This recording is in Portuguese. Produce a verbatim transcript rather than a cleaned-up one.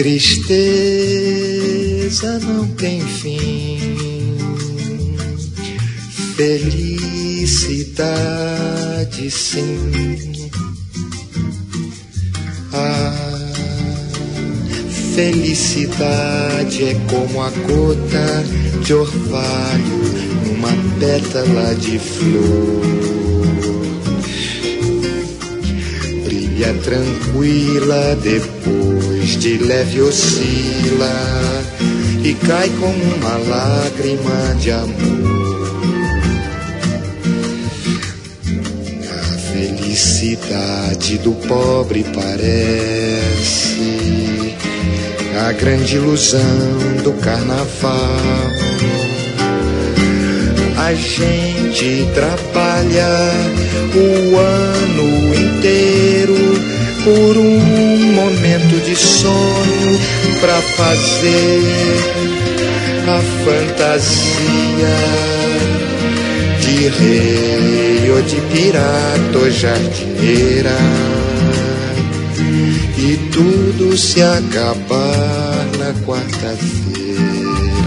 Tristeza não tem fim, felicidade sim. A felicidade é como a gota de orvalho numa pétala de flor. Brilha tranquila, depois de leve oscila e cai como uma lágrima de amor. A felicidade do pobre parece a grande ilusão do carnaval. A gente trabalha o ano inteiro por um momento de sonho pra fazer a fantasia de rei ou de pirata ou jardineira, e tudo se acabar na quarta-feira.